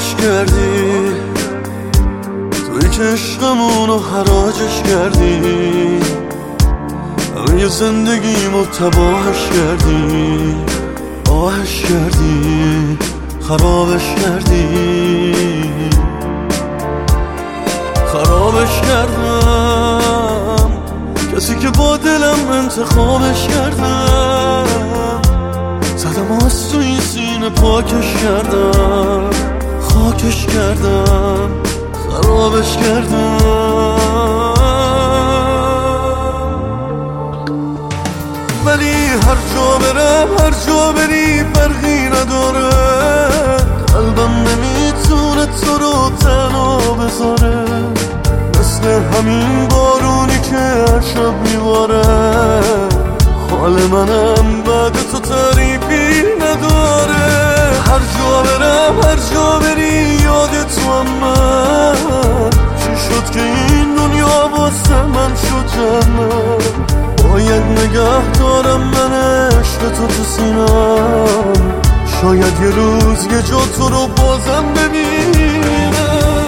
خرابش کردی، توی که عشقمونو حراجش کردی، همه زندگیمو تباهش کردی، آهش کردی، خرابش کردی. خرابش کردم، کسی که با دلم انتخابش کردم، زدم از تو این سینه پاکش کردم، خاکش کردم، خرابش کردم. ولی هر جا برم هر جا بری فرقی نداره، قلبم نمیتونه تو رو تنها بذاره، مثل همین بارونی که هر شب میباره. حال منم بعد تو تعریفی نداره، هر جا برم هر جا بری یاد تو هم من. چی شد که این دنیا واسه من شد جنت؟ باید نگه دارم من عشق تو سینم، شاید یه روز یه جا تو رو بازم ببینم.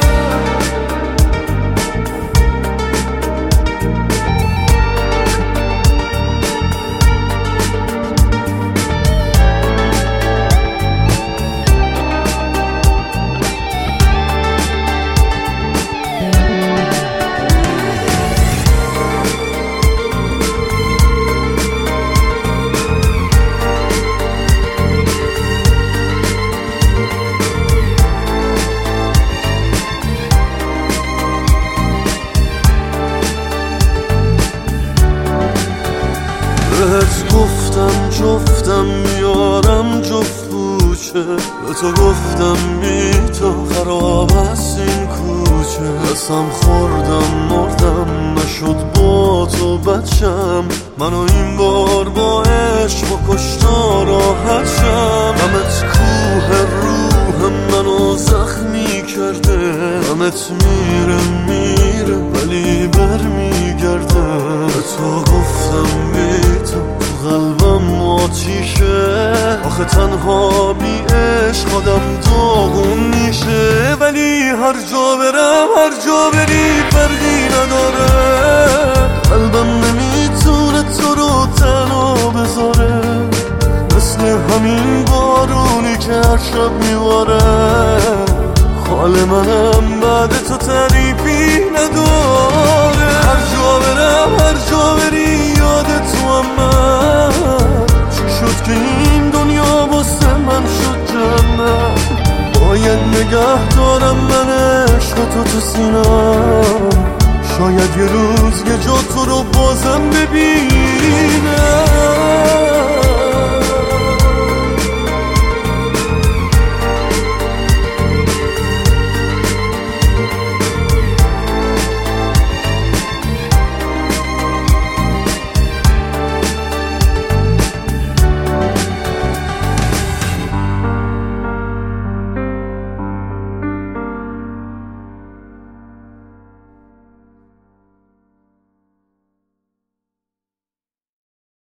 بهت گفتم جفتم میارم جفت بوچه، به تو گفتم بی تو خراب است این کوچه. قسم خوردم مردم نشد با تو بچم، منو این بار با عشق و کشتا راحت شم. غمت کوه روح منو زخمی کرده، غمت میره ولی برمیگرده. به تو گفتم بی تو قلبم آتیشه، آخه تنها بی عشق آدم داغون میشه. ولی هر جا برم هر جا بری فرقی نداره، قلبم نمیتونه تو رو تنها بذاره، مثل همین بارونی که هر شب میباره. حال منم بعد تو تعریفی نداره، هر جا برم هر جا بری یاد تو هم من. چی شد که این دنیا واسه من شد جنت؟ باید نگه دارم من عشق تو سینم، شاید یه روز یه جا تو رو بازم ببینم.